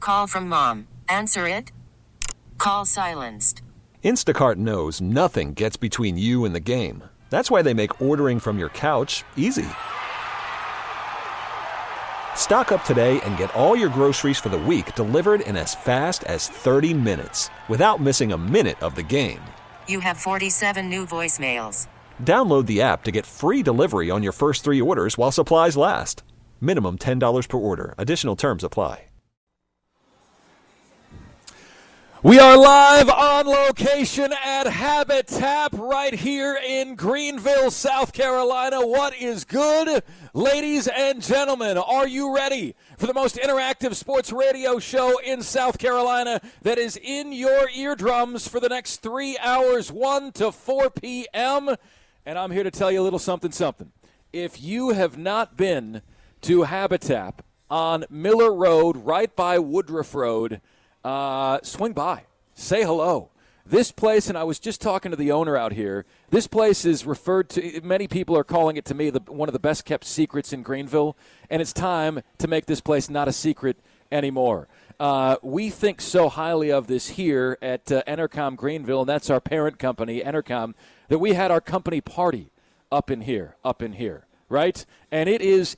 Call from mom. Answer it. Call silenced. Instacart knows nothing gets between you and the game. That's why they make ordering from your couch easy. Stock up today and get all your groceries for the week delivered in as fast as 30 minutes without missing a minute of the game. You have 47 new voicemails. Download the app to get free delivery on your first 3 orders while supplies last. Minimum $10 per order. Additional terms apply. We are live on location at Habitat right here in Greenville, South Carolina. What is good, ladies and gentlemen? Are you ready for the most interactive sports radio show in South Carolina that is in your eardrums for the next 3 hours, 1 to 4 p.m.? And I'm here to tell you a little something. If you have not been to Habitat on Miller Road, right by Woodruff Road, swing by. Say hello. This place, and I was just talking to the owner out here, this place is referred to, many people are calling it to me, one of the best kept secrets in Greenville, and it's time to make this place not a secret anymore. We think so highly of this here at Entercom Greenville, and that's our parent company, Entercom, that we had our company party up in here. Right, and it is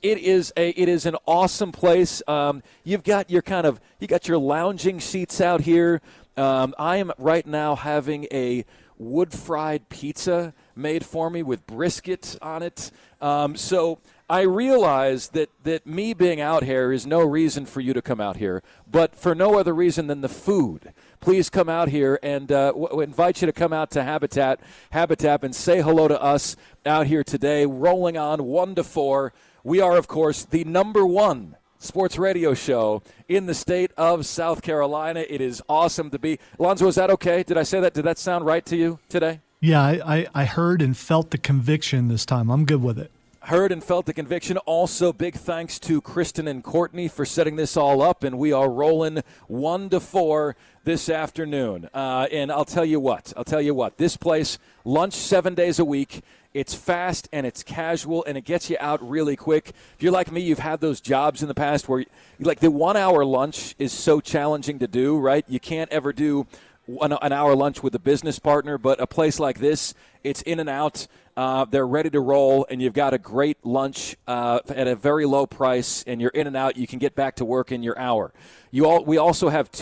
an awesome place. You got your lounging seats out here. I am right now having a wood-fried pizza made for me with brisket on it. So I realize that me being out here is no reason for you to come out here, but for no other reason than the food. Please come out here, and invite you to come out to Habitat and say hello to us out here today. Rolling on 1 to 4. We are, of course, the number one sports radio show in the state of South Carolina. It is awesome to be. Alonzo, is that okay? Did I say that? Did that sound right to you today? Yeah, I heard and felt the conviction this time. I'm good with it. Heard and felt the conviction. Also, big thanks to Kristen and Courtney for setting this all up, and we are rolling 1 to 4 this afternoon. And I'll tell you what, this place, lunch 7 days a week. It's fast and it's casual and it gets you out really quick. If you're like me, you've had those jobs in the past where, like, the 1 hour lunch is so challenging to do, right? You can't ever do an hour lunch with a business partner, but a place like this, it's in and out. They're ready to roll, and you've got a great lunch at a very low price, and you're in and out. You can get back to work in your hour. We also have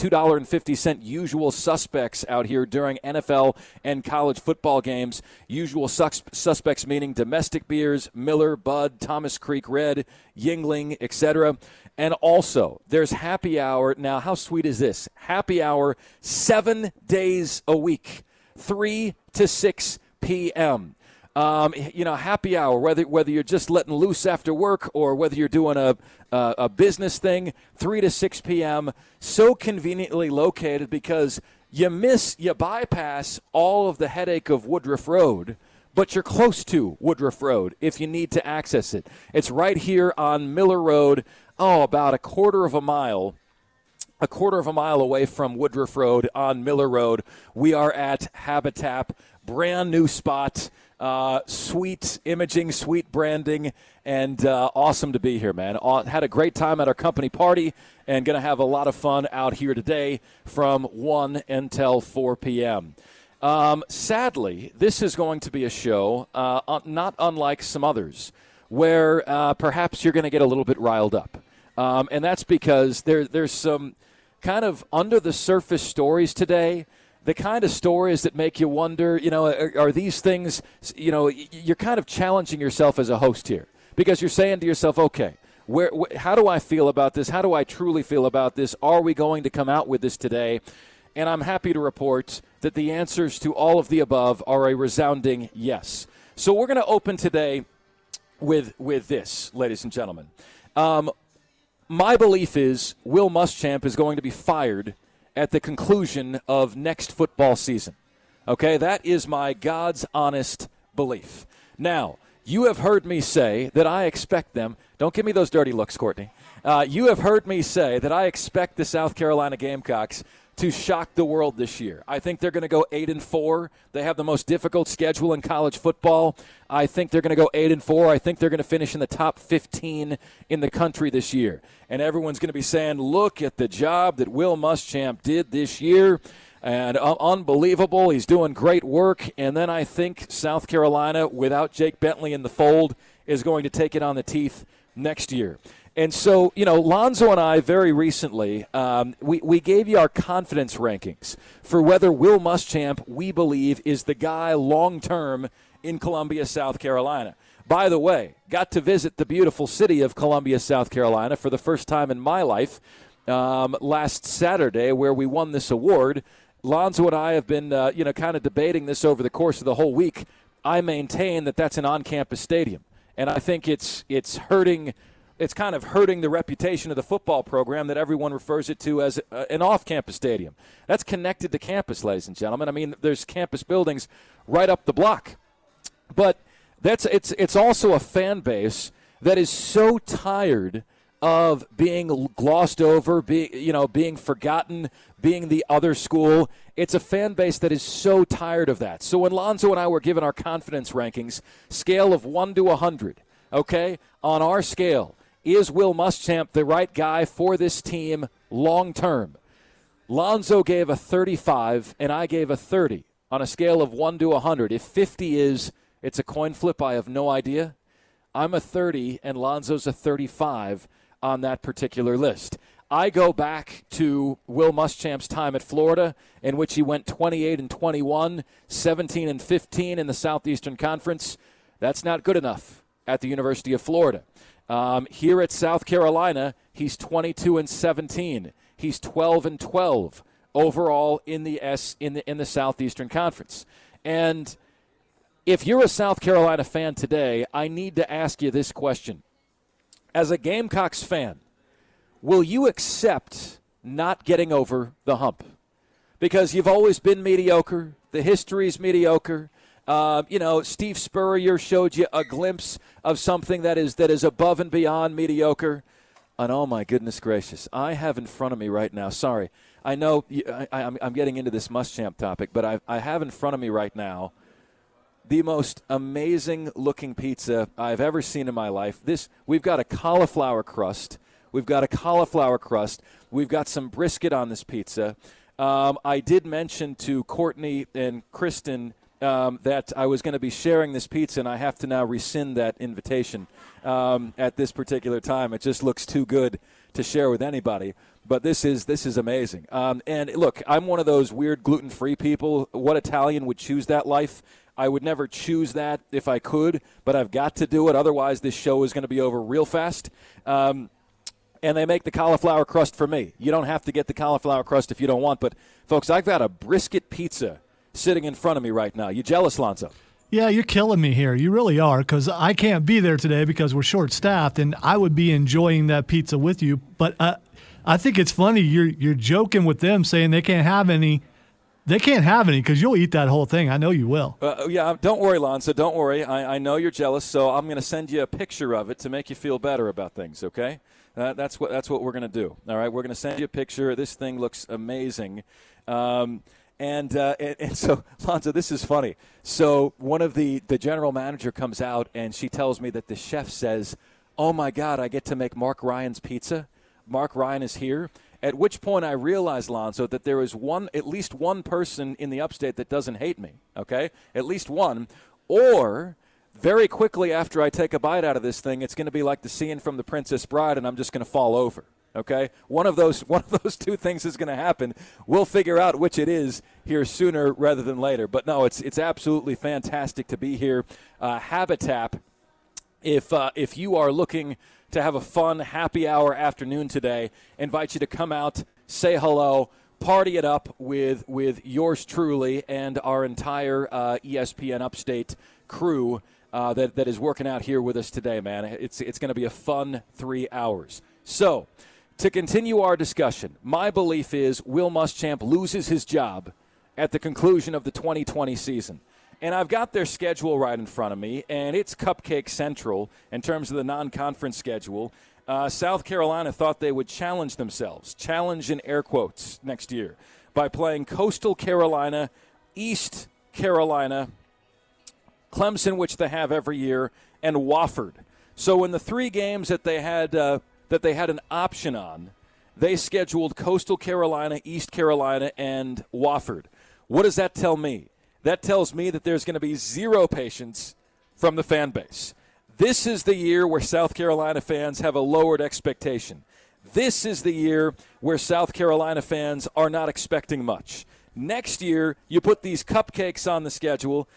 $2.50 usual suspects out here during NFL and college football games. Usual suspects meaning domestic beers, Miller, Bud, Thomas Creek Red, Yingling, etc. And also, there's happy hour. Now, how sweet is this? Happy hour 7 days a week, 3 to 6 p.m. Happy hour, whether you're just letting loose after work or whether you're doing a business thing, 3 to 6 p.m., so conveniently located because you bypass all of the headache of Woodruff Road, but you're close to Woodruff Road if you need to access it. It's right here on Miller Road, about a quarter of a mile away from Woodruff Road on Miller Road. We are at Habitat, brand new spot. Sweet imaging, sweet branding, and awesome to be here, man. Had a great time at our company party and going to have a lot of fun out here today from 1 until 4 p.m. Sadly, this is going to be a show not unlike some others where perhaps you're going to get a little bit riled up. And that's because there's some kind of under-the-surface stories today, the kind of stories that make you wonder, are these things, you're kind of challenging yourself as a host here because you're saying to yourself, okay, how do I feel about this? How do I truly feel about this? Are we going to come out with this today? And I'm happy to report that the answers to all of the above are a resounding yes. So we're going to open today with this, ladies and gentlemen. My belief is Will Muschamp is going to be fired at the conclusion of next football season. Okay, that is my God's honest belief. Now, you have heard me say that I expect them. Don't give me those dirty looks, Courtney. You have heard me say that I expect the South Carolina Gamecocks to shock the world this year. I think they're going to go 8-4. They have the most difficult schedule in college football. I think they're going to go 8-4. I think they're going to finish in the top 15 in the country this year. And everyone's going to be saying, look at the job that Will Muschamp did this year. And unbelievable. He's doing great work. And then I think South Carolina, without Jake Bentley in the fold, is going to take it on the teeth next year. And so, Lonzo and I very recently, we gave you our confidence rankings for whether Will Muschamp, we believe, is the guy long-term in Columbia, South Carolina. By the way, got to visit the beautiful city of Columbia, South Carolina for the first time in my life last Saturday, where we won this award. Lonzo and I have been, kind of debating this over the course of the whole week. I maintain that that's an on-campus stadium, and I think it's hurting. It's kind of hurting the reputation of the football program that everyone refers it to as an off-campus stadium. That's connected to campus, ladies and gentlemen. I mean, there's campus buildings right up the block. But it's also a fan base that is so tired of being glossed over, being forgotten, being the other school. It's a fan base that is so tired of that. So when Lonzo and I were given our confidence rankings, scale of 1 to 100, okay, on our scale, is Will Muschamp the right guy for this team long term? Lonzo gave a 35, and I gave a 30 on a scale of 1 to 100. If 50 is it's a coin flip, I have no idea. I'm a 30, and Lonzo's a 35 on that particular list. I go back to Will Muschamp's time at Florida, in which he went 28-21, 17-15 in the Southeastern Conference. That's not good enough at the University of Florida. Here at South Carolina, he's 22-17. He's 12-12 overall in the Southeastern Conference. And if you're a South Carolina fan today, I need to ask you this question. As a Gamecocks fan, will you accept not getting over the hump? Because you've always been mediocre. The history's mediocre. Steve Spurrier showed you a glimpse of something that is above and beyond mediocre. And oh, my goodness gracious, I have in front of me right now, sorry, I know I'm getting into this Muschamp topic, but I have in front of me right now the most amazing-looking pizza I've ever seen in my life. We've got a cauliflower crust. We've got some brisket on this pizza. I did mention to Courtney and Kristen that I was going to be sharing this pizza, and I have to now rescind that invitation at this particular time. It just looks too good to share with anybody. But this is amazing. And look, I'm one of those weird gluten-free people. What Italian would choose that life? I would never choose that if I could, but I've got to do it. Otherwise, this show is going to be over real fast. And they make the cauliflower crust for me. You don't have to get the cauliflower crust if you don't want. But, folks, I've got a brisket pizza sitting in front of me right now. You jealous, Lonzo? Yeah, you're killing me here. You really are, because I can't be there today because we're short-staffed, and I would be enjoying that pizza with you. But I think it's funny you're joking with them, saying they can't have any. They can't have any because you'll eat that whole thing. I know you will. Yeah, don't worry, Lonzo. Don't worry. I know you're jealous, so I'm going to send you a picture of it to make you feel better about things, okay? That's what we're going to do. All right, we're going to send you a picture. This thing looks amazing. And so, Lonzo, this is funny. So one of the general manager comes out, and she tells me that the chef says, oh, my God, I get to make Mark Ryan's pizza. Mark Ryan is here. At which point I realized, Lonzo, that there is at least one person in the upstate that doesn't hate me, okay? At least one. Or very quickly after I take a bite out of this thing, it's going to be like the scene from The Princess Bride, and I'm just going to fall over, okay? One of those two things is going to happen. We'll figure out which it is here sooner rather than later. But, no, it's absolutely fantastic to be here. Habitat, if you are looking to have a fun happy hour afternoon today, invite you to come out, say hello, party it up with yours truly and our entire ESPN Upstate crew that is working out here with us today, man. It's going to be a fun 3 hours. So, to continue our discussion, my belief is Will Muschamp loses his job at the conclusion of the 2020 season. And I've got their schedule right in front of me, and it's cupcake central in terms of the non-conference schedule. South Carolina thought they would challenge themselves, challenge in air quotes, next year, by playing Coastal Carolina, East Carolina, Clemson, which they have every year, and Wofford. So in the 3 games that they had an option on, they scheduled Coastal Carolina, East Carolina, and Wofford. What does that tell me? That tells me that there's going to be zero patience from the fan base. This is the year where South Carolina fans have a lowered expectation. This is the year where South Carolina fans are not expecting much. Next year, you put these cupcakes on the schedule,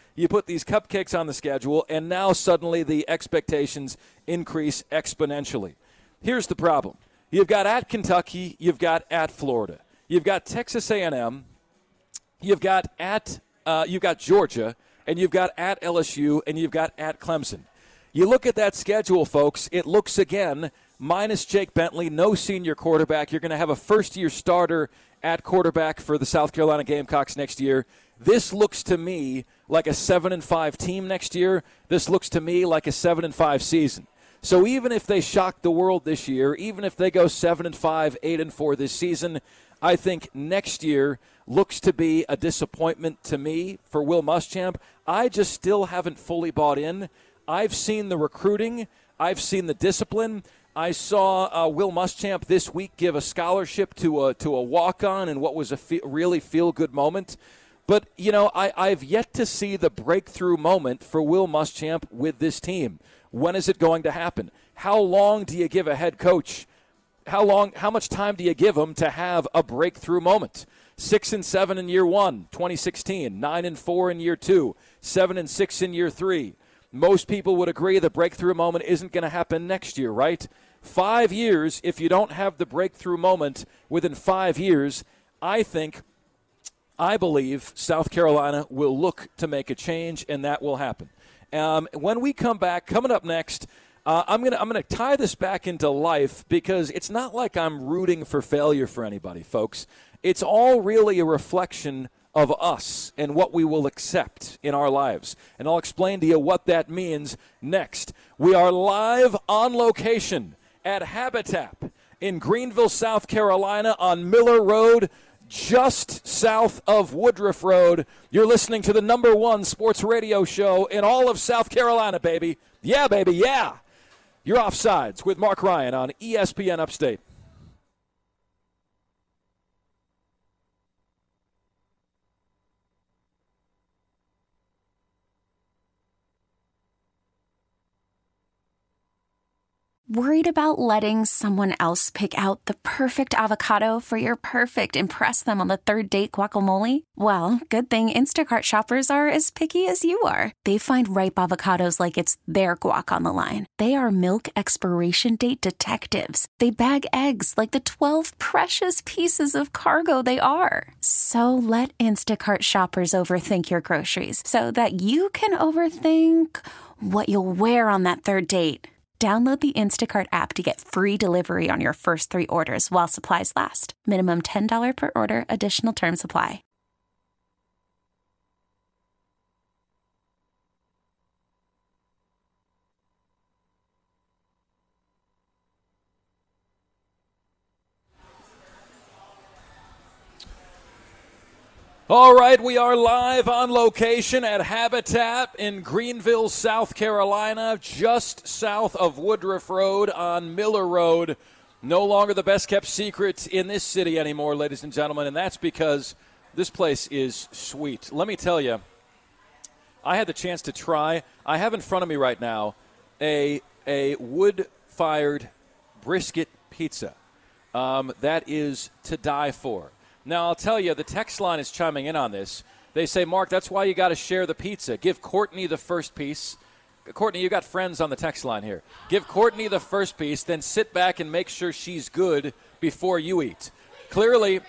and now suddenly the expectations increase exponentially. Here's the problem. You've got at Kentucky, you've got at Florida. You've got Texas A&M, you've got Georgia, and you've got at LSU, and you've got at Clemson. You look at that schedule, folks, it looks again, minus Jake Bentley, no senior quarterback. You're going to have a first-year starter at quarterback for the South Carolina Gamecocks next year. This looks to me like a 7-5 team next year. This looks to me like a 7-5 season. So even if they shock the world this year, even if they go 7-5, 8-4 this season, I think next year looks to be a disappointment to me for Will Muschamp. I just still haven't fully bought in. I've seen the recruiting. I've seen the discipline. I saw Will Muschamp this week give a scholarship to a walk-on in what was a really feel-good moment. But, you know, I've yet to see the breakthrough moment for Will Muschamp with this team. When is it going to happen? How long do you give a head coach? How much time do you give him to have a breakthrough moment? 6-7 in year 1, 2016. 9-4 in year 2. 7-6 in year 3. Most people would agree the breakthrough moment isn't going to happen next year, right? 5 years, if you don't have the breakthrough moment within 5 years, I believe South Carolina will look to make a change, and that will happen. When we come back, coming up next, I'm gonna tie this back into life because it's not like I'm rooting for failure for anybody, folks. It's all really a reflection of us and what we will accept in our lives. And I'll explain to you what that means next. We are live on location at Habitat in Greenville, South Carolina on Miller Road, just south of Woodruff Road. You're listening to the #1 sports radio show in all of South Carolina, baby. Yeah, baby, yeah. You're Offsides with Mark Ryan on ESPN Upstate. Worried about letting someone else pick out the perfect avocado for your perfect impress them on the third date guacamole? Well, good thing Instacart shoppers are as picky as you are. They find ripe avocados like it's their guac on the line. They are milk expiration date detectives. They bag eggs like the 12 precious pieces of cargo they are. So let Instacart shoppers overthink your groceries so that you can overthink what you'll wear on that third date. Download the Instacart app to get free delivery on your first 3 orders while supplies last. Minimum $10 per order. Additional terms apply. All right, we are live on location at Habitat in Greenville, South Carolina, just south of Woodruff Road on Miller Road. No longer the best-kept secret in this city anymore, ladies and gentlemen, and that's because this place is sweet. Let me tell you, I had the chance to try. I have in front of me right now a wood-fired brisket pizza that is to die for. Now, I'll tell you, the text line is chiming in on this. They say, Mark, that's why you got to share the pizza. Give Courtney the first piece. Courtney, you got friends on the text line here. Give Courtney the first piece, then sit back and make sure she's good before you eat. Clearly,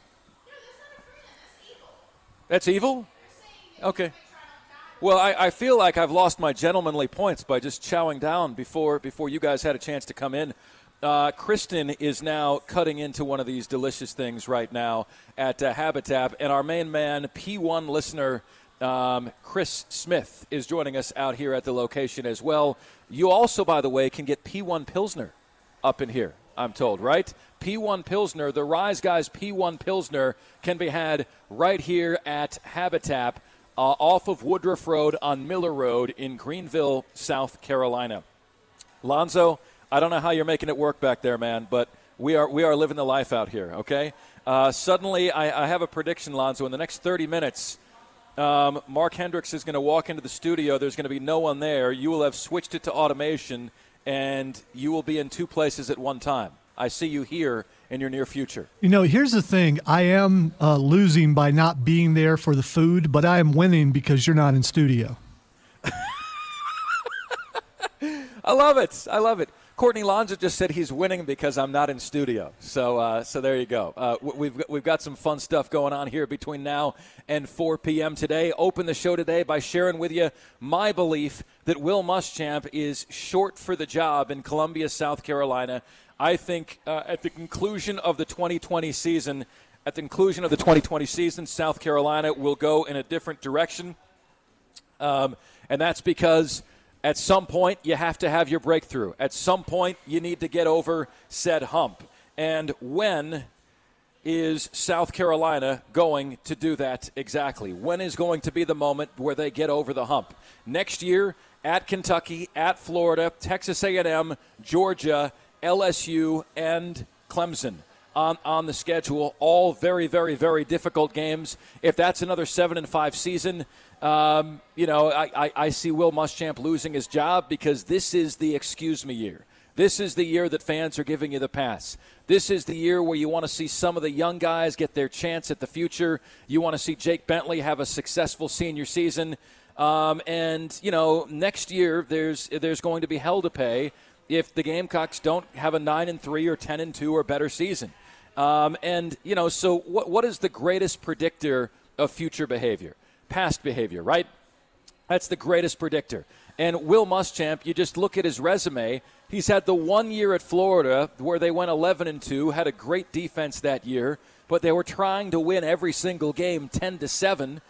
that's evil? Okay. Well, I feel like I've lost my gentlemanly points by just chowing down before you guys had a chance to come in. Kristen is now cutting into one of these delicious things right now at Habitat, and our main man, P1 listener, Chris Smith, is joining us out here at the location as well. You also, by the way, can get P1 Pilsner up in here. I'm told, right? P1 Pilsner, the Rise Guys P1 Pilsner can be had right here at Habitat off of Woodruff Road on Miller Road in Greenville, South Carolina. Lonzo, I don't know how you're making it work back there, man, but we are living the life out here, okay? Suddenly, I have a prediction, Lonzo. In the next 30 minutes, Mark Hendricks is going to walk into the studio. There's going to be no one there. You will have switched it to automation, and you will be in two places at one time. I see you here in your near future. You know, here's the thing. I am losing by not being there for the food, but I am winning because you're not in studio. I love it. I love it. Courtney, Lonzo just said he's winning because I'm not in studio. So there you go. We've got some fun stuff going on here between now and 4 p.m. today. Open the show today by sharing with you my belief that Will Muschamp is short for the job in Columbia, South Carolina. I think at the conclusion of the 2020 season, South Carolina will go in a different direction. And that's because at some point, you have to have your breakthrough. At some point, you need to get over said hump. And when is South Carolina going to do that exactly? When is going to be the moment where they get over the hump? Next year, at Kentucky, at Florida, Texas A&M, Georgia, LSU, and Clemson on the schedule. All very, very, very difficult games. If that's another 7-5 season, I see Will Muschamp losing his job because this is the excuse me year. This is the year that fans are giving you the pass. This is the year where you want to see some of the young guys get their chance at the future. You want to see Jake Bentley have a successful senior season. Next year there's going to be hell to pay if the Gamecocks don't have a 9-3 or 10-2 or better season. So what is the greatest predictor of future behavior? Past behavior, right? That's the greatest predictor. And Will Muschamp, you just look at his resume. He's had the 1 year at Florida where they went 11-2, had a great defense that year, but they were trying to win every single game 10-7.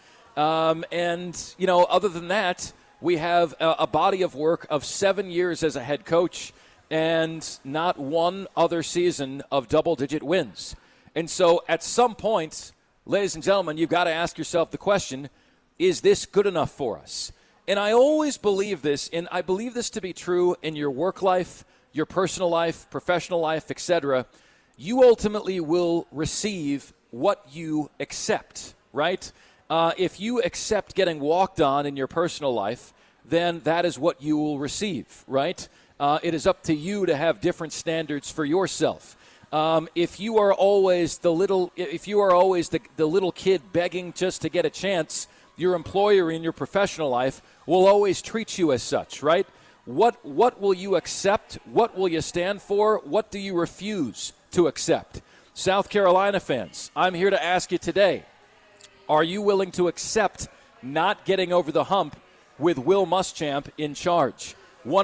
Other than that, we have a body of work of 7 years as a head coach and not one other season of double-digit wins. And so at some point, ladies and gentlemen, you've got to ask yourself the question, is this good enough for us? And I always believe this, and I believe this to be true in your work life, your personal life, professional life, etc. You ultimately will receive what you accept, right? If you accept getting walked on in your personal life, then that is what you will receive, right? It is up to you to have different standards for yourself. If you are always the little kid begging just to get a chance, your employer in your professional life will always treat you as such, right? What will you accept? What will you stand for? What do you refuse to accept? South Carolina fans, I'm here to ask you today, are you willing to accept not getting over the hump with Will Muschamp in charge?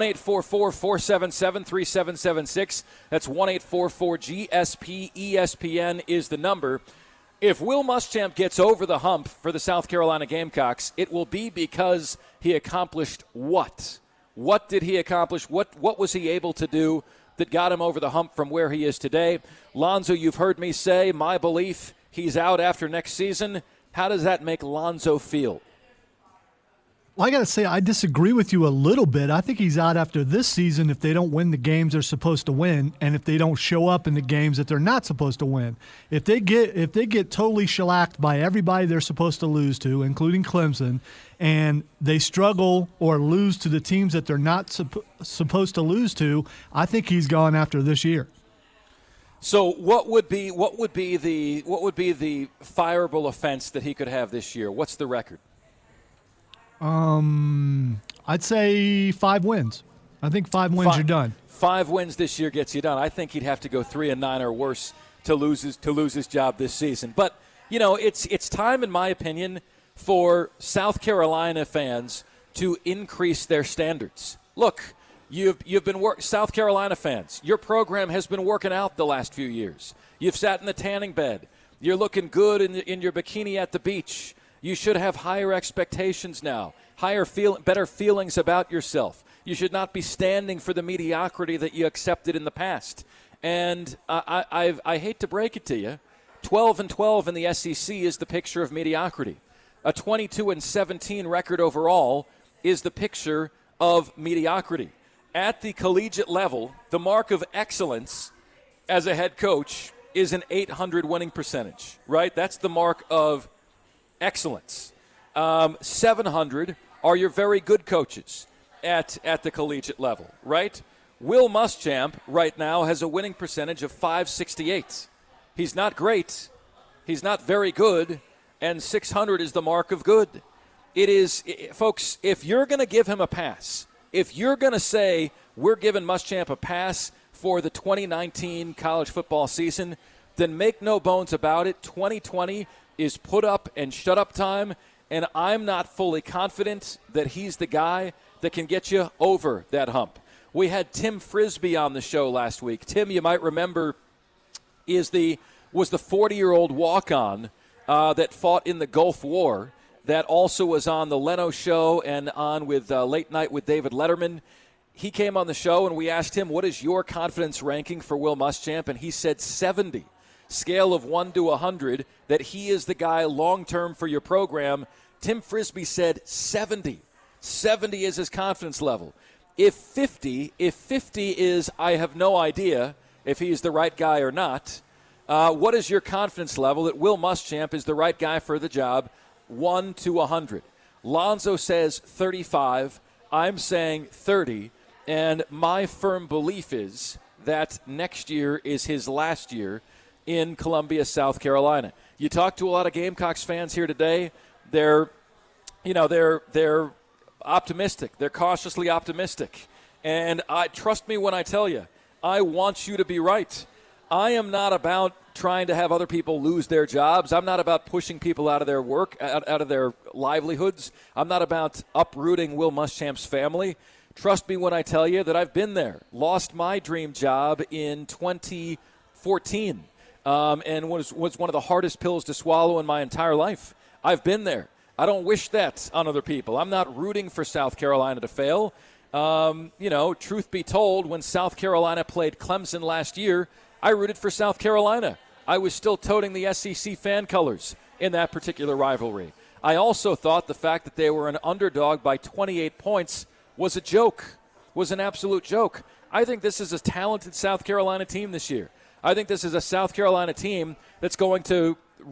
1-844-477-3776. That's 1-844-GSP-ESPN is the number. If Will Muschamp gets over the hump for the South Carolina Gamecocks, it will be because he accomplished what? What did he accomplish? What was he able to do that got him over the hump from where he is today? Lonzo, you've heard me say, my belief, he's out after next season. How does that make Lonzo feel? Well, I got to say, I disagree with you a little bit. I think he's out after this season if they don't win the games they're supposed to win, and if they don't show up in the games that they're not supposed to win. If they get totally shellacked by everybody they're supposed to lose to, including Clemson, and they struggle or lose to the teams that they're not supposed to lose to, I think he's gone after this year. So what would be the fireable offense that he could have this year? What's the record? I'd say 5 wins. I think 5 wins, you're done. 5 wins this year gets you done. I think he'd have to go 3-9 or worse to lose his job this season. But it's time, in my opinion, for South Carolina fans to increase their standards. Look, you've been South Carolina fans. Your program has been working out the last few years. You've sat in the tanning bed. You're looking good in your bikini at the beach. You should have higher expectations now, better feelings about yourself. You should not be standing for the mediocrity that you accepted in the past. And I hate to break it to you, 12-12 in the SEC is the picture of mediocrity. A 22-17 record overall is the picture of mediocrity. At the collegiate level, the mark of excellence as a head coach is an 800 winning percentage, right? That's the mark of excellence. 700 are your very good coaches at the collegiate level, right? Will Muschamp right now has a winning percentage of 568. He's not great. He's not very good. And 600 is the mark of good. It is, folks, if you're going to give him a pass, if you're going to say we're giving Muschamp a pass for the 2019 college football season, then make no bones about it. 2020 is put up and shut up time, and I'm not fully confident that he's the guy that can get you over that hump. We had Tim Frisbee on the show last week. Tim, you might remember, was the 40-year-old walk-on that fought in the Gulf War that also was on the Leno show and on with Late Night with David Letterman. He came on the show, and we asked him, what is your confidence ranking for Will Muschamp? And he said 70, scale of 1 to 100, that he is the guy long-term for your program. Tim Frisbee said 70. 70 is his confidence level. If 50 is I have no idea if he's the right guy or not, what is your confidence level that Will Muschamp is the right guy for the job? 1 to 100. Lonzo says 35. I'm saying 30. And my firm belief is that next year is his last year in Columbia, South Carolina. You talk to a lot of Gamecocks fans here today. They're optimistic. They're cautiously optimistic. And trust me when I tell you, I want you to be right. I am not about trying to have other people lose their jobs. I'm not about pushing people out of their work, out of their livelihoods. I'm not about uprooting Will Muschamp's family. Trust me when I tell you that I've been there. Lost my dream job in 2014 and was one of the hardest pills to swallow in my entire life. I've been there. I don't wish that on other people. I'm not rooting for South Carolina to fail. Truth be told, when South Carolina played Clemson last year, I rooted for South Carolina. I was still toting the SEC fan colors in that particular rivalry. I also thought the fact that they were an underdog by 28 points was a joke, was an absolute joke. I think this is a talented South Carolina team this year. I think this is a South Carolina team that's going to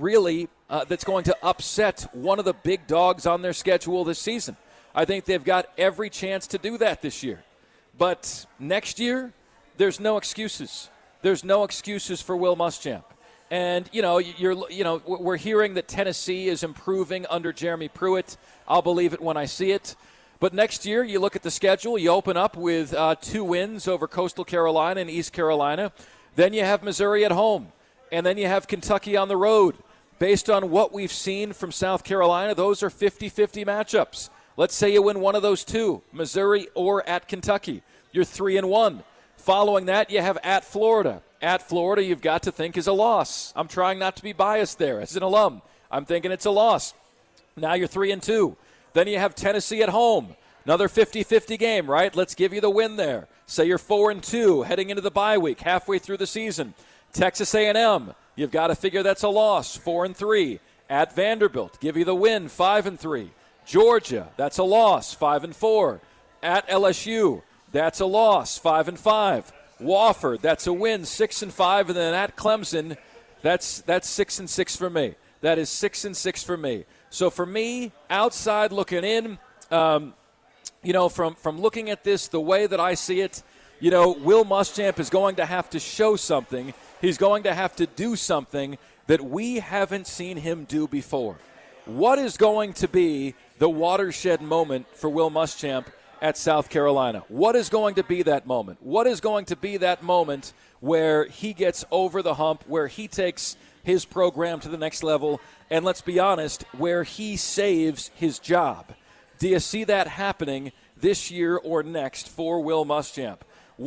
upset one of the big dogs on their schedule this season. I think they've got every chance to do that this year. But next year, there's no excuses. There's no excuses for Will Muschamp. And, we're hearing that Tennessee is improving under Jeremy Pruitt. I'll believe it when I see it. But next year, you look at the schedule, you open up with 2 wins over Coastal Carolina and East Carolina. Then you have Missouri at home. And then you have Kentucky on the road. Based on what we've seen from South Carolina, those are 50-50 matchups. Let's say you win one of those 2, Missouri or at Kentucky. You're 3-1. Following that, you have at Florida. At Florida, you've got to think is a loss. I'm trying not to be biased there. As an alum, I'm thinking it's a loss. Now you're 3-2. Then you have Tennessee at home. Another 50-50 game, right? Let's give you the win there. Say you're 4-2 heading into the bye week, halfway through the season. Texas A&M, you've got to figure that's a loss, 4-3. At Vanderbilt, give you the win, 5-3. Georgia, that's a loss, 5-4. At LSU, that's a loss, 5-5. Wofford, that's a win, 6-5. And then at Clemson, that's 6-6 for me. That is 6-6 for me. So for me, outside looking in, from looking at this the way that I see it, Will Muschamp is going to have to show something. He's going to have to do something that we haven't seen him do before. What is going to be the watershed moment for Will Muschamp at South Carolina? What is going to be that moment? What is going to be that moment where he gets over the hump, where he takes his program to the next level, and let's be honest, where he saves his job? Do you see that happening this year or next for Will Muschamp?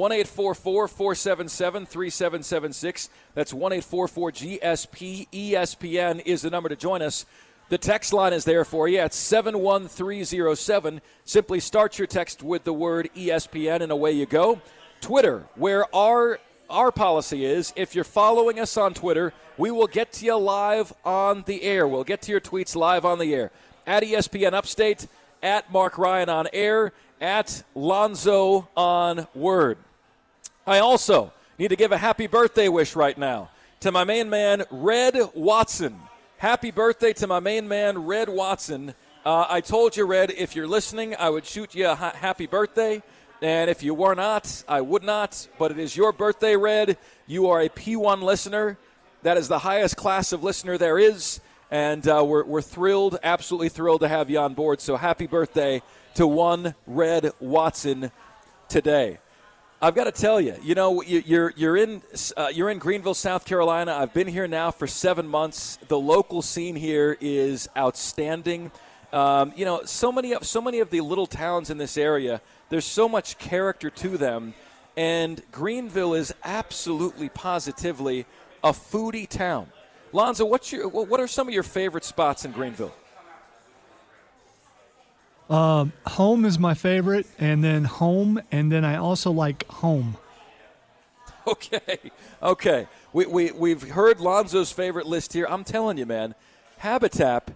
1-844-477-3776. That's 1-844-GSP-ESPN is the number to join us. The text line is there for you at 71307. Simply start your text with the word ESPN and away you go. Twitter, where our our policy is if you're following us on Twitter, we will get to you live on the air. We'll get to your tweets live on the air. At ESPN Upstate, at Mark Ryan on air, at Lonzo on Word. I also need to give a happy birthday wish right now to my main man, Red Watson. Happy birthday to my main man, Red Watson. I told you, Red, if you're listening, I would shoot you a happy birthday. And if you were not, I would not. But it is your birthday, Red. You are a P1 listener. That is the highest class of listener there is. And we're thrilled, absolutely thrilled to have you on board. So happy birthday to one Red Watson today. I've got to tell you, you're in Greenville, South Carolina. I've been here now for 7 months. The local scene here is outstanding. So many of the little towns in this area, there's so much character to them, and Greenville is absolutely positively a foodie town. Lonzo, what are some of your favorite spots in Greenville? Home is my favorite, and then home, and then I also like home. Okay. We've heard Lonzo's favorite list here. I'm telling you, man, Habitat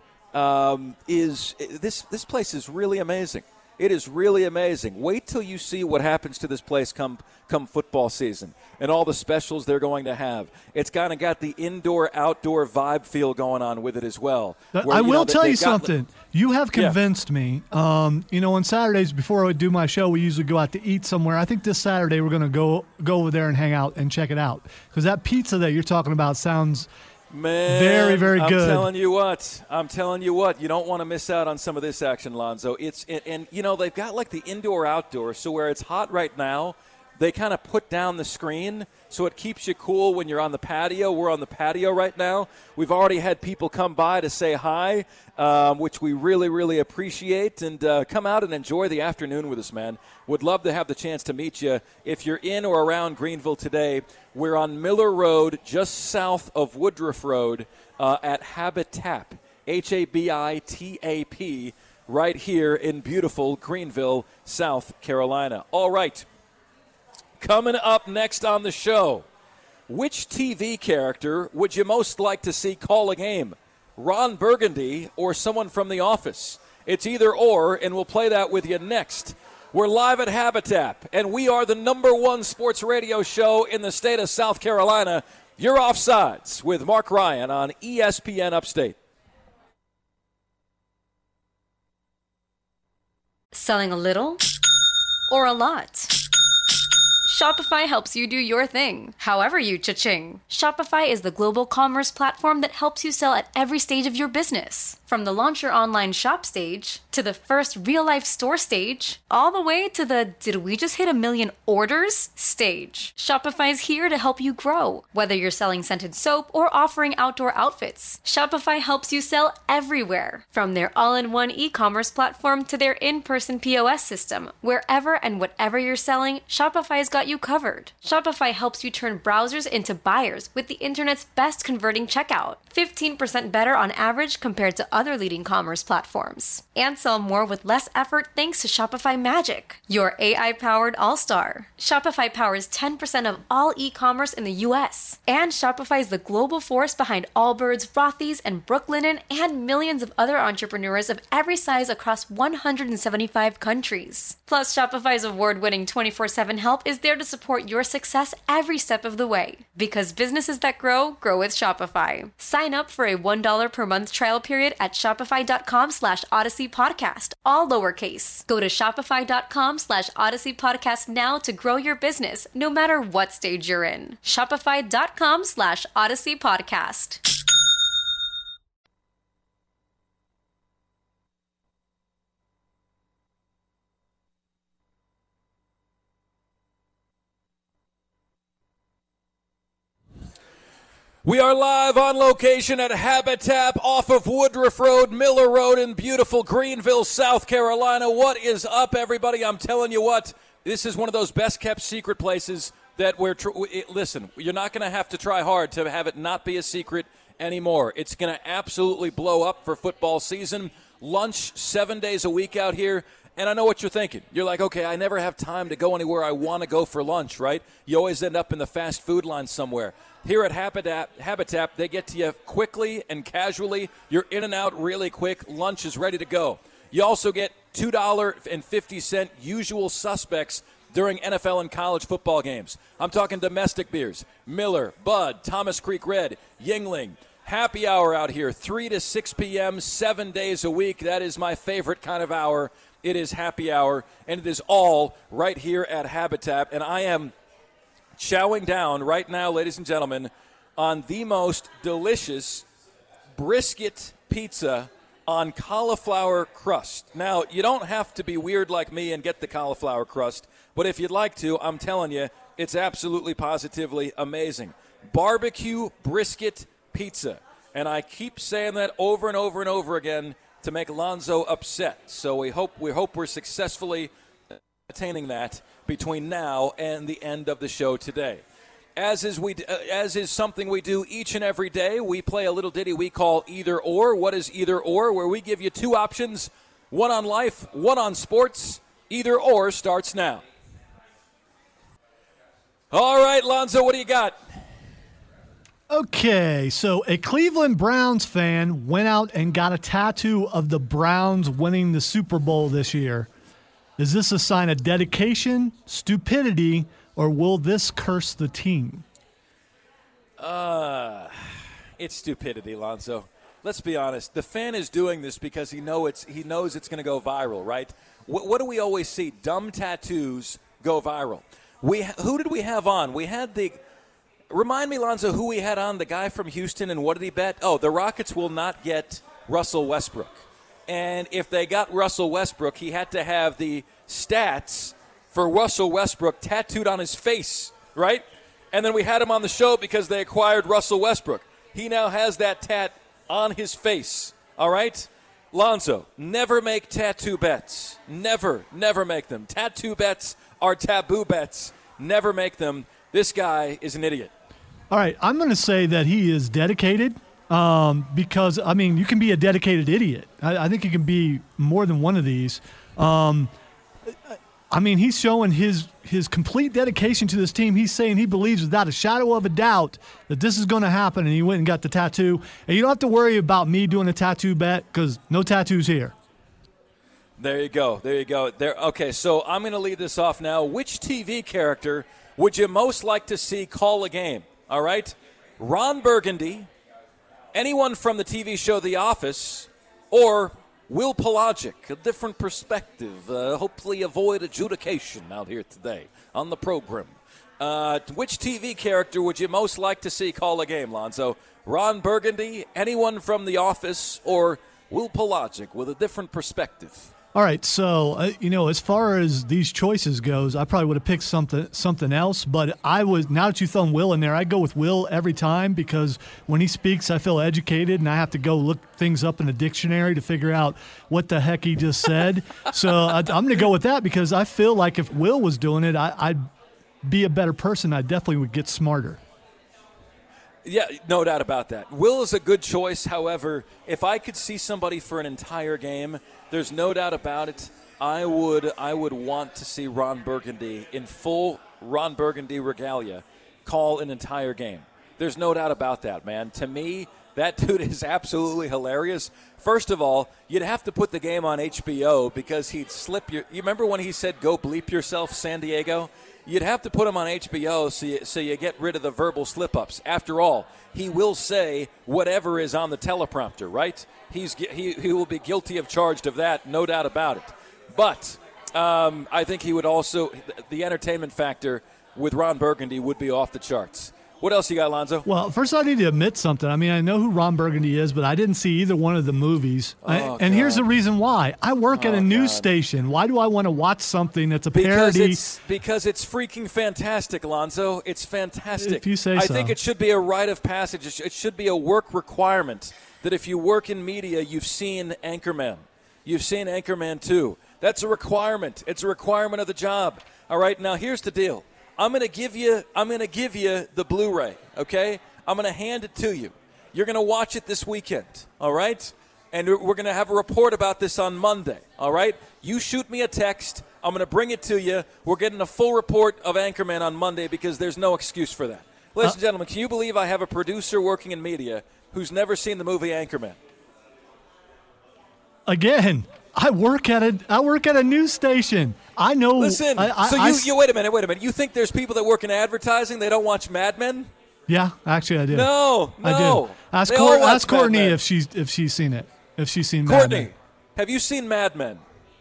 this place is really amazing. It is really amazing. Wait till you see what happens to this place come football season and all the specials they're going to have. It's kind of got the indoor-outdoor vibe feel going on with it as well. I will tell you something. You have convinced me. On Saturdays before I would do my show, we usually go out to eat somewhere. I think this Saturday we're going to go over there and hang out and check it out because that pizza that you're talking about sounds very, very good. I'm telling you what. You don't want to miss out on some of this action, Lonzo. They've got like the indoor-outdoor, so where it's hot right now, they kind of put down the screen so it keeps you cool when you're on the patio. We're on the patio right now. We've already had people come by to say hi, which we really, really appreciate. And come out and enjoy the afternoon with us, man. Would love to have the chance to meet you. If you're in or around Greenville today, we're on Miller Road, just south of Woodruff Road at Habitat, Habitap, right here in beautiful Greenville, South Carolina. All right. Coming up next on the show, which TV character would you most like to see call a game? Ron Burgundy or someone from The Office? It's either or, and we'll play that with you next. We're live at Habitat, and we are the #1 sports radio show in the state of South Carolina. You're Offsides with Mark Ryan on ESPN Upstate. Selling a little or a lot? Shopify helps you do your thing, however you cha-ching. Shopify is the global commerce platform that helps you sell at every stage of your business. From the launch your online shop stage, to the first real-life store stage, all the way to the did we just hit 1 million orders stage. Shopify's here to help you grow. Whether you're selling scented soap or offering outdoor outfits, Shopify helps you sell everywhere. From their all-in-one e-commerce platform to their in-person POS system, wherever and whatever you're selling, Shopify's got you covered. Shopify helps you turn browsers into buyers with the internet's best converting checkout. 15% better on average compared to other leading commerce platforms. And sell more with less effort thanks to Shopify Magic, your AI-powered all-star. Shopify powers 10% of all e-commerce in the U.S. And Shopify is the global force behind Allbirds, Rothy's, and Brooklinen, and millions of other entrepreneurs of every size across 175 countries. Plus, Shopify's award-winning 24/7 help is there to support your success every step of the way. Because businesses that grow with Shopify. Sign up for a $1 per month trial period at shopify.com/Odyssey Podcast, all lowercase. Go to shopify.com/Odyssey Podcast now to grow your business, no matter what stage you're in. Shopify.com/Odyssey Podcast. We are live on location at Habitat off of Woodruff Road, Miller Road in beautiful Greenville, South Carolina. What is up, everybody? I'm telling you what, this is one of those best-kept secret places that listen, you're not going to have to try hard to have it not be a secret anymore. It's going to absolutely blow up for football season. Lunch 7 days a week out here. And I know what you're thinking. You're like, okay, I never have time to go anywhere I want to go for lunch, right? You always end up in the fast food line somewhere. Here at Habitat, they get to you quickly and casually. You're in and out really quick. Lunch is ready to go. You also get $2.50 usual suspects during NFL and college football games. I'm talking domestic beers, Miller, Bud, Thomas Creek Red, Yuengling. Happy hour out here, 3 to 6 p.m., 7 days a week. That is my favorite kind of hour. It is happy hour, and it is all right here at Habitat. And I am chowing down right now, ladies and gentlemen, on the most delicious brisket pizza on cauliflower crust. Now, you don't have to be weird like me and get the cauliflower crust, but if you'd like to, I'm telling you, it's absolutely positively amazing. Barbecue brisket pizza. And I keep saying that over and over and over again to make Lonzo upset. So we hope we're successfully attaining that between now and the end of the show today. As is something we do each and every day, we play a little ditty we call Either Or. What is Either Or? Where we give you two options, one on life, one on sports. Either Or starts now. All right, Lonzo, what do you got? Okay, so a Cleveland Browns fan went out and got a tattoo of the Browns winning the Super Bowl this year. Is this a sign of dedication, stupidity, or will this curse the team? It's stupidity, Lonzo. Let's be honest. The fan is doing this because he knows it's going to go viral, right? What do we always see? Dumb tattoos go viral. Who did we have on? We had remind me, Lonzo, who we had on, the guy from Houston, and what did he bet? Oh, the Rockets will not get Russell Westbrook. And if they got Russell Westbrook, he had to have the stats for Russell Westbrook tattooed on his face, right? And then we had him on the show because they acquired Russell Westbrook. He now has that tat on his face, all right? Lonzo, never make tattoo bets. Never make them. Tattoo bets are taboo bets. Never make them. This guy is an idiot. All right, I'm going to say that he is dedicated because, I mean, you can be a dedicated idiot. I think you can be more than one of these. I mean, he's showing his complete dedication to this team. He's saying he believes without a shadow of a doubt that this is going to happen, and he went and got the tattoo. And you don't have to worry about me doing a tattoo bet because no tattoos here. There you go. Okay, so I'm going to lead this off now. Which TV character would you most like to see call a game? All right? Ron Burgundy, anyone from the TV show The Office, or Will Pelagic, a different perspective. Hopefully avoid adjudication out here today on the program. Which TV character would you most like to see call a game, Lonzo? Ron Burgundy, anyone from The Office, or Will Pelagic with a different perspective? All right, so, as far as these choices goes, I probably would have picked something else, but now that you throw Will in there, I go with Will every time because when he speaks, I feel educated, and I have to go look things up in the dictionary to figure out what the heck he just said. So I'm going to go with that because I feel like if Will was doing it, I'd be a better person. I definitely would get smarter. Yeah, no doubt about that. Will is a good choice. However, if I could see somebody for an entire game, there's no doubt about it. I would want to see Ron Burgundy in full Ron Burgundy regalia call an entire game. There's no doubt about that, man. To me, that dude is absolutely hilarious. First of all, you'd have to put the game on HBO because he'd slip you remember when he said, "Go bleep yourself, San Diego"? You'd have to put him on HBO so you get rid of the verbal slip-ups. After all, he will say whatever is on the teleprompter, right? He will be guilty of charged of that, no doubt about it. But I think he would also – the entertainment factor with Ron Burgundy would be off the charts. What else you got, Lonzo? Well, first I need to admit something. I mean, I know who Ron Burgundy is, but I didn't see either one of the movies. And here's the reason why. I work at a news station. Why do I want to watch something that's a parody? Because it's freaking fantastic, Lonzo. It's fantastic. If you say I so. think it should be a rite of passage. It should be a work requirement that if you work in media, you've seen Anchorman. You've seen Anchorman 2. That's a requirement. It's a requirement of the job. All right, now here's the deal. I'm going to give you the Blu-ray, okay? I'm going to hand it to you. You're going to watch it this weekend, all right? and we're going to have a report about this on Monday, all right? You shoot me a text. I'm going to bring it to you. We're getting a full report of Anchorman on Monday because there's no excuse for that. Ladies and gentlemen, can you believe I have a producer working in media who's never seen the movie Anchorman? Again, I work at a news station. I know. Listen, you wait a minute. You think there's people that work in advertising, they don't watch Mad Men? Yeah, actually I do. No. I do. Ask Courtney if she's seen it. If she's seen Mad Men. Courtney, have you seen Mad Men?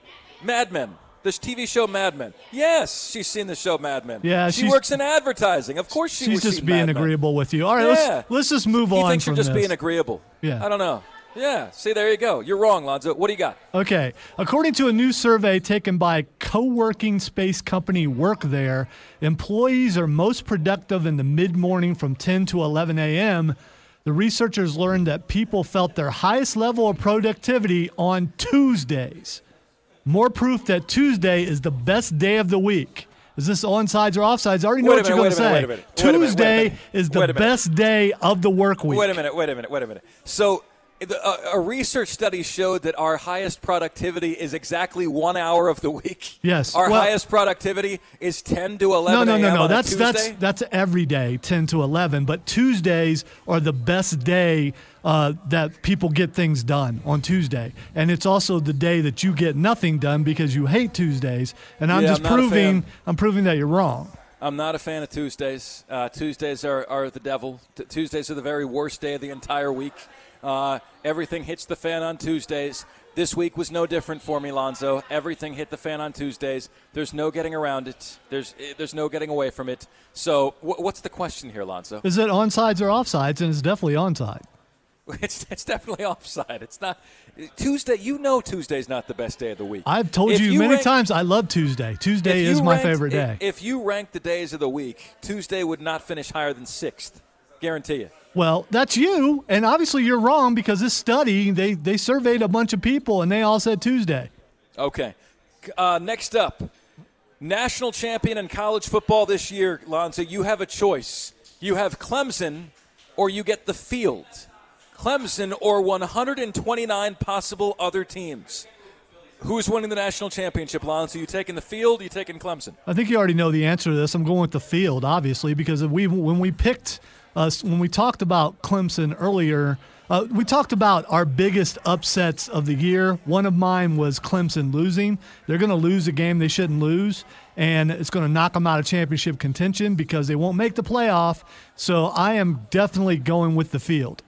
Mad Men. This TV show Mad Men. Yes, she's seen the show Mad Men. Yeah, she works in advertising. Of course she's just being agreeable with you. All right, let's just move on from this. He thinks you're just being agreeable. Yeah. I don't know. Yeah, see, there you go. You're wrong, Lonzo. What do you got? Okay. According to a new survey taken by co-working space company Workthare, employees are most productive in the mid-morning from 10 to 11 a.m. The researchers learned that people felt their highest level of productivity on Tuesdays. More proof that Tuesday is the best day of the week. Is this onsides or offsides? I already know what you're going to say. Tuesday is the best day of the work week. Wait a minute. So a research study showed that our highest productivity is exactly 1 hour of the week. Yes. Our highest productivity is 10 to 11 a.m. No. on a Tuesday? That's every day, 10 to 11. But Tuesdays are the best day that people get things done on Tuesday. And it's also the day that you get nothing done because you hate Tuesdays. And I'm proving that you're wrong. I'm not a fan of Tuesdays. Tuesdays are the devil. Tuesdays are the very worst day of the entire week. Everything hits the fan on Tuesdays. This week was no different for me, Lonzo. Everything hit the fan on Tuesdays. There's no getting around it. There's no getting away from it. So what's the question here, Lonzo? Is it onsides or offsides? And it's definitely onside. It's definitely offside. It's not Tuesday. You know Tuesday's not the best day of the week. I've told you many times I love Tuesday. Tuesday is my favorite day. If you rank the days of the week, Tuesday would not finish higher than 6th. Guarantee you. Well, that's you, and obviously you're wrong because this study, they surveyed a bunch of people, and they all said Tuesday. Okay. Next up, national champion in college football this year, Lonzo, you have a choice. You have Clemson or you get the field. Clemson or 129 possible other teams. Who's winning the national championship, Lonzo? You taking the field, you taking Clemson? I think you already know the answer to this. I'm going with the field, obviously, because when we talked about Clemson earlier, we talked about our biggest upsets of the year. One of mine was Clemson losing. They're going to lose a game they shouldn't lose, and it's going to knock them out of championship contention because they won't make the playoff. So I am definitely going with the field.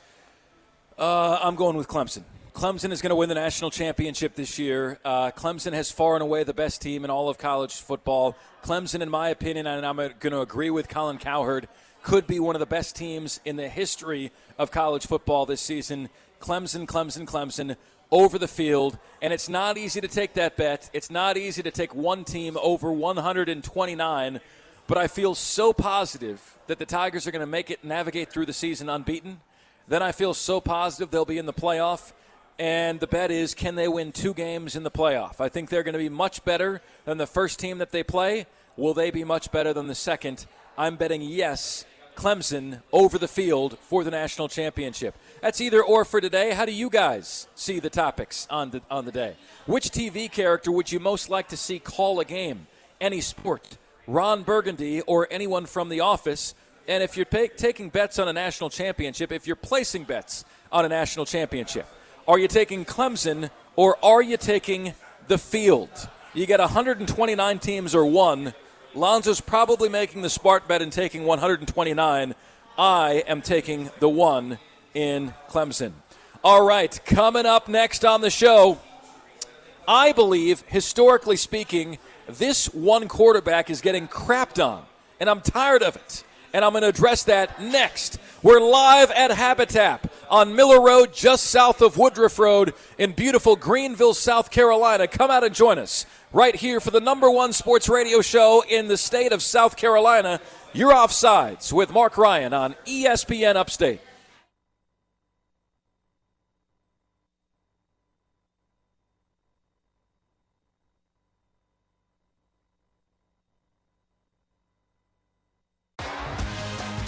I'm going with Clemson. Clemson is going to win the national championship this year. Clemson has far and away the best team in all of college football. Clemson, in my opinion, and I'm going to agree with Colin Cowherd, could be one of the best teams in the history of college football this season. Clemson, over the field. And it's not easy to take that bet. It's not easy to take one team over 129. But I feel so positive that the Tigers are going to make it navigate through the season unbeaten. Then I feel so positive they'll be in the playoff. And the bet is, can they win 2 games in the playoff? I think they're going to be much better than the first team that they play. Will they be much better than the second? I'm betting yes, Clemson over the field for the national championship. That's either or for today. How do you guys see the topics on the day? Which TV character would you most like to see call a game? Any sport? Ron Burgundy or anyone from The Office? And if you're taking bets on a national championship, if you're placing bets on a national championship, are you taking Clemson or are you taking the field? You get 129 teams or one. Lonzo's probably making the smart bet and taking 129. I am taking the one in Clemson. All right, coming up next on the show, I believe, historically speaking, this one quarterback is getting crapped on, and I'm tired of it. And I'm going to address that next. We're live at Habitat on Miller Road, just south of Woodruff Road in beautiful Greenville, South Carolina. Come out and join us right here for the #1 sports radio show in the state of South Carolina. You're Offsides with Mark Ryan on ESPN Upstate.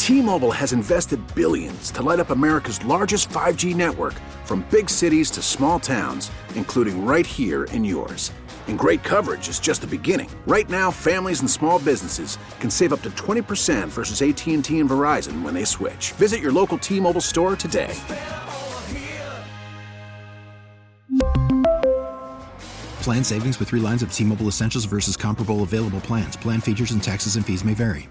T-Mobile has invested billions to light up America's largest 5G network, from big cities to small towns, including right here in yours. And great coverage is just the beginning. Right now, families and small businesses can save up to 20% versus AT&T and Verizon when they switch. Visit your local T-Mobile store today. Plan savings with 3 lines of T-Mobile Essentials versus comparable available plans. Plan features and taxes and fees may vary.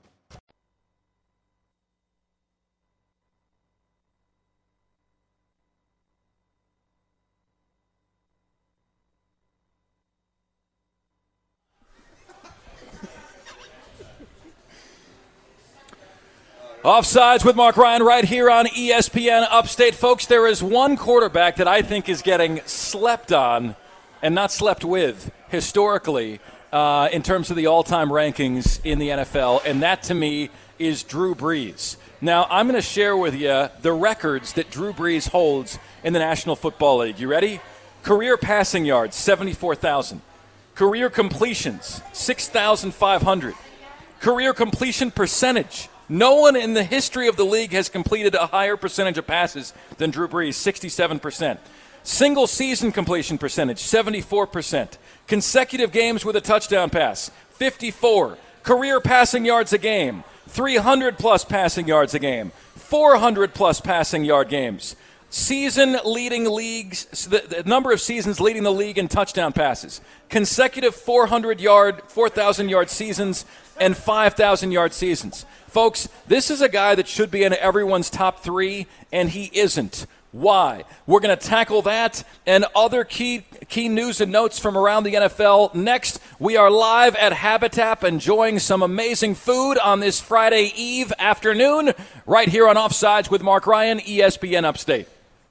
Offsides with Mark Ryan right here on ESPN Upstate. Folks, there is one quarterback that I think is getting slept on and not slept with historically in terms of the all-time rankings in the NFL, and that to me is Drew Brees. Now, I'm going to share with you the records that Drew Brees holds in the National Football League. You ready? Career passing yards, 74,000. Career completions, 6,500. Career completion percentage. No one in the history of the league has completed a higher percentage of passes than Drew Brees, 67%. Single season completion percentage, 74%. Consecutive games with a touchdown pass, 54. Career passing yards a game, 300-plus passing yards a game, 400-plus passing yard games. Season leading leagues, the number of seasons leading the league in touchdown passes. Consecutive 4,000-yard seasons and 5,000-yard seasons. Folks, this is a guy that should be in everyone's top 3, and he isn't. Why? We're going to tackle that and other key news and notes from around the NFL. Next, we are live at Habitat enjoying some amazing food on this Friday Eve afternoon right here on Offsides with Mark Ryan, ESPN Upstate.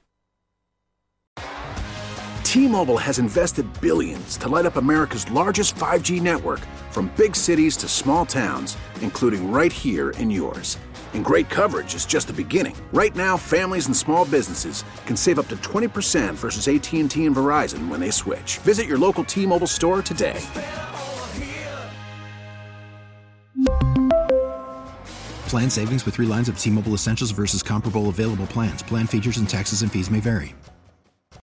T-Mobile has invested billions to light up America's largest 5G network, from big cities to small towns, including right here in yours. And great coverage is just the beginning. Right now, families and small businesses can save up to 20% versus AT&T and Verizon when they switch. Visit your local T-Mobile store today. Plan savings with 3 lines of T-Mobile Essentials versus comparable available plans. Plan features and taxes and fees may vary.